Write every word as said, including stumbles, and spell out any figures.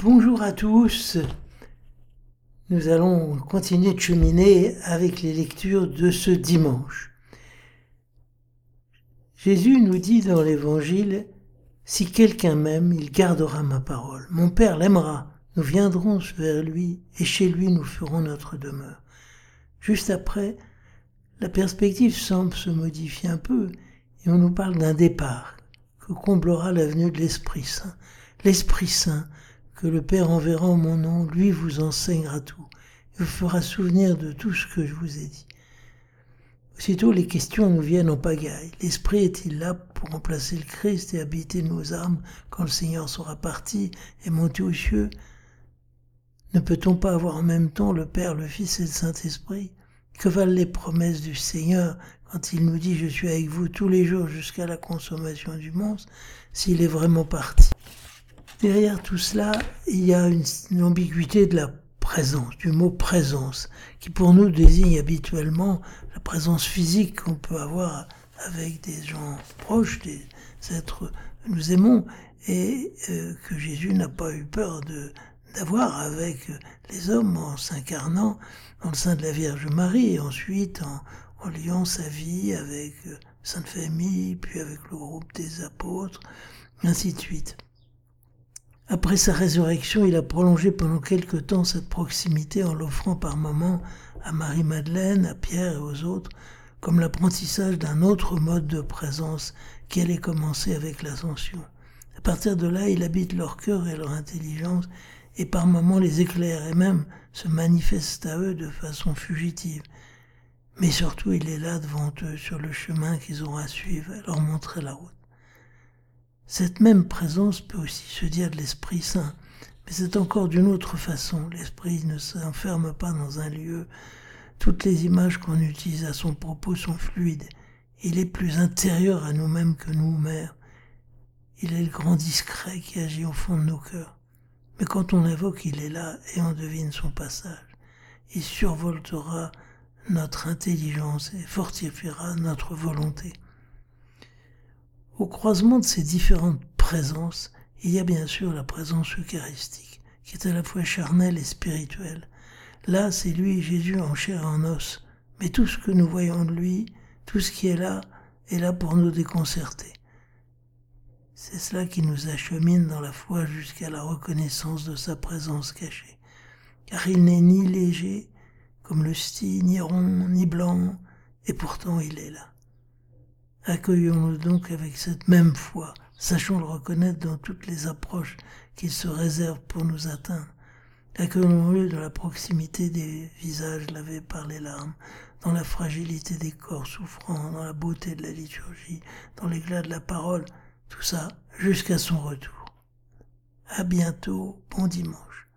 Bonjour à tous, nous allons continuer de cheminer avec les lectures de ce dimanche. Jésus nous dit dans l'Évangile, « Si quelqu'un m'aime, il gardera ma parole. Mon Père l'aimera, nous viendrons vers lui et chez lui nous ferons notre demeure. » Juste après, la perspective semble se modifier un peu et on nous parle d'un départ que comblera la venue de l'Esprit Saint. L'Esprit Saint que le Père enverra en mon nom, lui vous enseignera tout et vous fera souvenir de tout ce que je vous ai dit. Aussitôt, les questions nous viennent en pagaille. L'Esprit est-il là pour remplacer le Christ et habiter nos âmes quand le Seigneur sera parti et monté aux cieux? Ne peut-on pas avoir en même temps le Père, le Fils et le Saint-Esprit? Que valent les promesses du Seigneur quand il nous dit « Je suis avec vous tous les jours jusqu'à la consommation du monde » s'il est vraiment parti? Derrière tout cela, il y a une, une ambiguïté de la présence, du mot présence, qui pour nous désigne habituellement la présence physique qu'on peut avoir avec des gens proches, des êtres que nous aimons, et euh, que Jésus n'a pas eu peur de, d'avoir avec les hommes en s'incarnant dans le sein de la Vierge Marie, et ensuite en, en liant sa vie avec euh, Sainte Famille, puis avec le groupe des apôtres, ainsi de suite. Après sa résurrection, il a prolongé pendant quelque temps cette proximité en l'offrant par moments à Marie-Madeleine, à Pierre et aux autres, comme l'apprentissage d'un autre mode de présence qui allait commencer avec l'Ascension. À partir de là, il habite leur cœur et leur intelligence et par moments les éclaire et même se manifeste à eux de façon fugitive. Mais surtout, il est là devant eux sur le chemin qu'ils auront à suivre et leur montrer la route. Cette même présence peut aussi se dire de l'Esprit Saint, mais c'est encore d'une autre façon. L'Esprit ne s'enferme pas dans un lieu. Toutes les images qu'on utilise à son propos sont fluides. Il est plus intérieur à nous-mêmes que nous-mêmes. Il est le grand discret qui agit au fond de nos cœurs. Mais quand on l'invoque, il est là et on devine son passage. Il survoltera notre intelligence et fortifiera notre volonté. Au croisement de ces différentes présences, il y a bien sûr la présence eucharistique, qui est à la fois charnelle et spirituelle. Là, c'est lui, Jésus, en chair et en os. Mais tout ce que nous voyons de lui, tout ce qui est là, est là pour nous déconcerter. C'est cela qui nous achemine dans la foi jusqu'à la reconnaissance de sa présence cachée. Car il n'est ni léger, comme le style, ni rond, ni blanc, et pourtant il est là. Accueillons-le donc avec cette même foi, sachons le reconnaître dans toutes les approches qu'il se réserve pour nous atteindre. Accueillons-le dans la proximité des visages lavés par les larmes, dans la fragilité des corps souffrants, dans la beauté de la liturgie, dans l'éclat de la parole, tout ça jusqu'à son retour. À bientôt, bon dimanche.